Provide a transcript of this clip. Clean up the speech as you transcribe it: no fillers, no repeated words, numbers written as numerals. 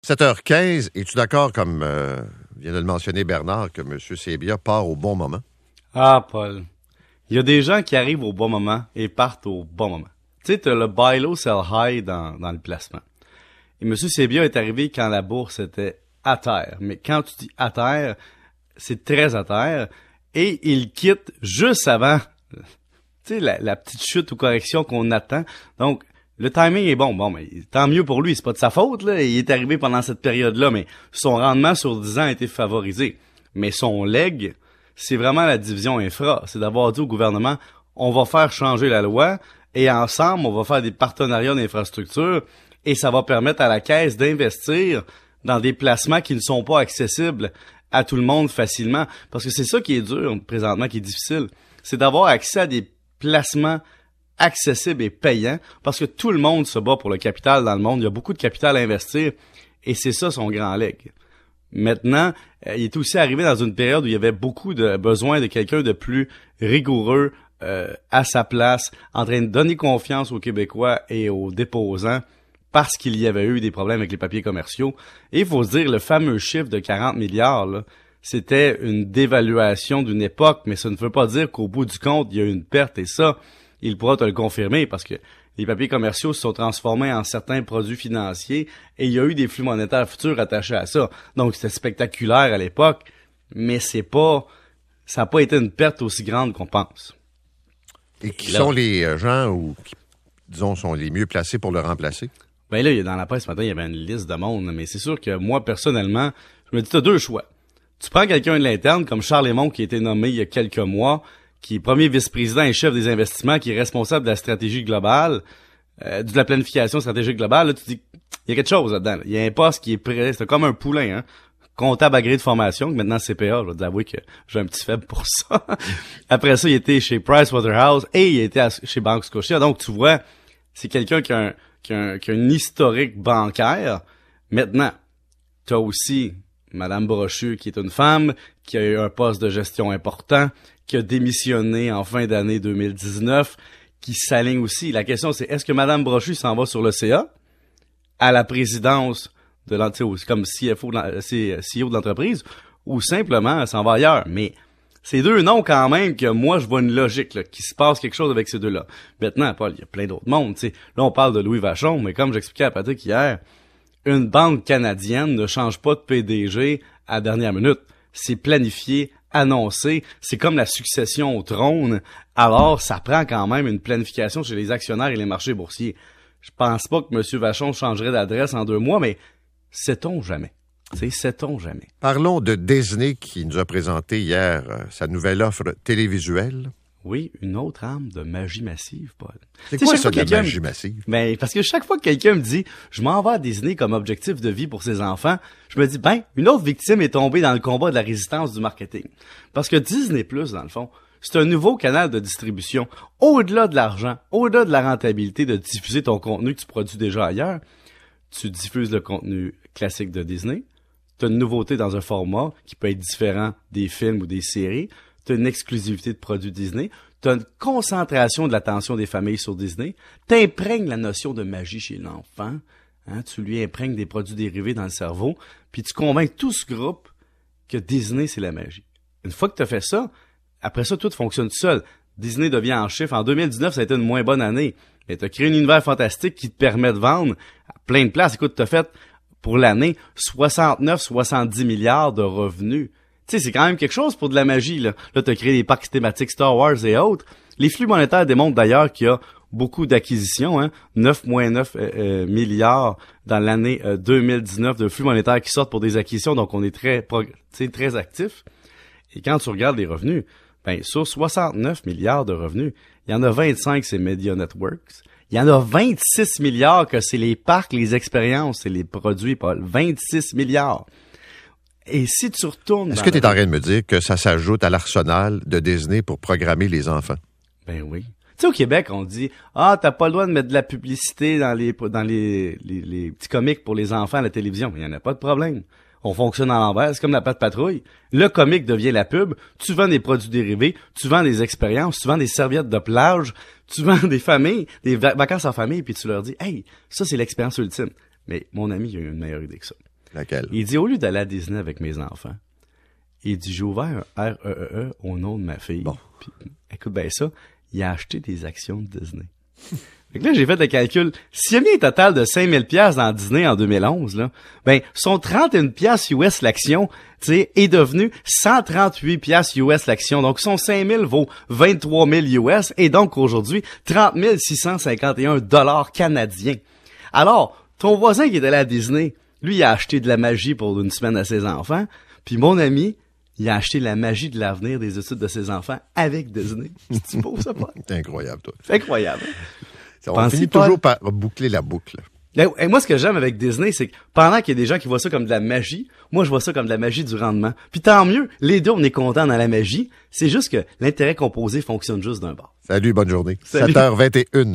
7h15, es-tu d'accord, comme vient de le mentionner Bernard, que M. Sebia part au bon moment? Ah, Paul. Il y a des gens qui arrivent au bon moment et partent au bon moment. Tu sais, t'as le buy low, sell high dans le placement. Et M. Sebia est arrivé quand la bourse était à terre. Mais quand tu dis à terre, c'est très à terre. Et il quitte juste avant, tu sais, la petite chute ou correction qu'on attend. Donc, le timing est bon. Bon, mais tant mieux pour lui. C'est pas de sa faute, là. Il est arrivé pendant cette période-là, mais son rendement sur 10 ans a été favorisé. Mais son leg, c'est vraiment la division infra. C'est d'avoir dit au gouvernement, on va faire changer la loi et ensemble, on va faire des partenariats d'infrastructure et ça va permettre à la Caisse d'investir dans des placements qui ne sont pas accessibles à tout le monde facilement. Parce que c'est ça qui est dur présentement, qui est difficile. C'est d'avoir accès à des placements accessibles et payants parce que tout le monde se bat pour le capital dans le monde. Il y a beaucoup de capital à investir et c'est ça son grand leg. Maintenant, il est aussi arrivé dans une période où il y avait beaucoup de besoin de quelqu'un de plus rigoureux à sa place, en train de donner confiance aux Québécois et aux déposants parce qu'il y avait eu des problèmes avec les papiers commerciaux. Et il faut se dire, le fameux chiffre de 40 milliards, là, c'était une dévaluation d'une époque, mais ça ne veut pas dire qu'au bout du compte, il y a eu une perte. Et ça, il pourra te le confirmer parce que les papiers commerciaux se sont transformés en certains produits financiers et il y a eu des flux monétaires futurs attachés à ça. Donc, c'était spectaculaire à l'époque, mais ça n'a pas été une perte aussi grande qu'on pense. Et qui sont les gens qui, disons, sont les mieux placés pour le remplacer? Ben là, dans la presse ce matin, il y avait une liste de monde, mais c'est sûr que moi, personnellement, je me dis, t'as deux choix. Tu prends quelqu'un de l'interne, comme Charles Lemont, qui a été nommé il y a quelques mois, qui est premier vice-président et chef des investissements, qui est responsable de la stratégie globale, de la planification stratégique globale. Là, tu dis, il y a quelque chose là-dedans. Là. Il y a un poste qui est prêt, c'est comme un poulain, hein. Comptable agréé de formation, maintenant CPA, je dois t'avouer que j'ai un petit faible pour ça. Après ça, il était chez Pricewaterhouse et il était chez Banque Scotia. Donc, tu vois, c'est quelqu'un qui a un historique bancaire. Maintenant, t'as aussi Madame Brochu, qui est une femme, qui a eu un poste de gestion important, qui a démissionné en fin d'année 2019, qui s'aligne aussi. La question, c'est est-ce que Madame Brochu s'en va sur le CA, à la présidence de l'entreprise, comme CEO de l'entreprise, ou simplement elle s'en va ailleurs. Mais ces deux noms, quand même, que moi, je vois une logique, là, qu'il se passe quelque chose avec ces deux-là. Maintenant, Paul, il y a plein d'autres mondes, tu sais. Là, on parle de Louis Vachon, mais comme j'expliquais à Patrick hier, une banque canadienne ne change pas de PDG à la dernière minute. C'est planifié, annoncé. C'est comme la succession au trône. Alors, ça prend quand même une planification chez les actionnaires et les marchés boursiers. Je pense pas que M. Vachon changerait d'adresse en 2 mois, mais sait-on jamais? Sait-on jamais? Parlons de Disney qui nous a présenté hier sa nouvelle offre télévisuelle. Oui, une autre arme de magie massive, Paul. C'est quoi ça, de la magie massive? Ben, parce que chaque fois que quelqu'un me dit « je m'en vais à Disney comme objectif de vie pour ses enfants », je me dis « ben, une autre victime est tombée dans le combat de la résistance du marketing. » Parce que Disney+, dans le fond, c'est un nouveau canal de distribution. Au-delà de l'argent, au-delà de la rentabilité de diffuser ton contenu que tu produis déjà ailleurs, tu diffuses le contenu classique de Disney, tu as une nouveauté dans un format qui peut être différent des films ou des séries, tu as une exclusivité de produits Disney, tu as une concentration de l'attention des familles sur Disney, tu imprègnes la notion de magie chez l'enfant, hein, tu lui imprègnes des produits dérivés dans le cerveau, puis tu convaincs tout ce groupe que Disney, c'est la magie. Une fois que tu as fait ça, après ça, tout fonctionne tout seul. Disney devient en chiffre. En 2019, ça a été une moins bonne année. Mais tu as créé un univers fantastique qui te permet de vendre à plein de places. Écoute, tu as fait pour l'année 69-70 milliards de revenus. Tu sais, c'est quand même quelque chose pour de la magie, là. Là, tu as créé des parcs thématiques Star Wars et autres. Les flux monétaires démontrent d'ailleurs qu'il y a beaucoup d'acquisitions, hein. 9,9 milliards dans l'année 2019 de flux monétaires qui sortent pour des acquisitions. Donc, on est très actifs. Et quand tu regardes les revenus, ben, sur 69 milliards de revenus, il y en a 25, c'est Media Networks. Il y en a 26 milliards que c'est les parcs, les expériences, c'est les produits, Paul. 26 milliards. Et si tu retournes... Est-ce que tu es en train de me dire que ça s'ajoute à l'arsenal de Disney pour programmer les enfants? Ben oui. Tu sais, au Québec, on dit « Ah, t'as pas le droit de mettre de la publicité dans les petits comiques pour les enfants à la télévision. » Il n'y en a pas de problème. On fonctionne à l'envers, c'est comme la patte patrouille. Le comique devient la pub, tu vends des produits dérivés, tu vends des expériences, tu vends des serviettes de plage, tu vends des familles, des vacances en famille, puis tu leur dis « Hey, ça c'est l'expérience ultime. » Mais mon ami, il a une meilleure idée que ça. Laquelle? Il dit, au lieu d'aller à Disney avec mes enfants, il dit, j'ai ouvert un REE au nom de ma fille. Bon. Puis, écoute bien ça, il a acheté des actions de Disney. Fait que là, j'ai fait le calcul. S'il a mis un total de 5000 pièces dans Disney en 2011, là, ben, son 31 pièces US l'action, tu sais, est devenu 138 pièces US l'action. Donc, son 5000 vaut 23 000 US et donc, aujourd'hui, 30 651 $ canadiens. Alors, ton voisin qui est allé à Disney, lui, il a acheté de la magie pour une semaine à ses enfants. Puis mon ami, il a acheté la magie de l'avenir des études de ses enfants avec Disney. C'est beau, ça, pas? C'est incroyable, toi. C'est incroyable. On finit toujours par boucler la boucle. Et moi, ce que j'aime avec Disney, c'est que pendant qu'il y a des gens qui voient ça comme de la magie, moi, je vois ça comme de la magie du rendement. Puis tant mieux, les deux, on est contents dans la magie. C'est juste que l'intérêt composé fonctionne juste d'un bord. Salut, bonne journée. Salut. 7h21.